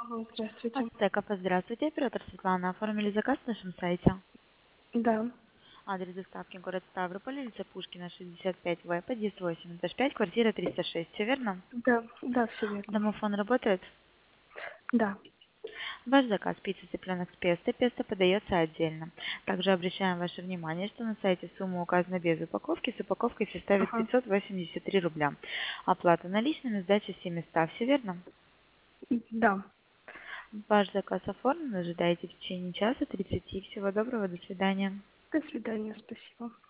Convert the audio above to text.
Здравствуйте. Ацтеков, здравствуйте, оператор Светлана. Оформили заказ на нашем сайте. Да, Адрес доставки город Ставрополь, улица Пушкина, 65В, подъезд 8, этаж 5, квартира 306. Все верно? да, все верно. Домофон работает? Да. Ваш заказ пицца цыпленок с песто. Песто подается отдельно. Также обращаем ваше внимание, что на сайте сумма указана без упаковки. С упаковкой составит Ага. 583 рубля. Оплата наличными, сдача 700. Все верно? Да. Ваш заказ оформлен. Ожидайте в течение часа 30. Всего доброго. До свидания. До свидания, спасибо.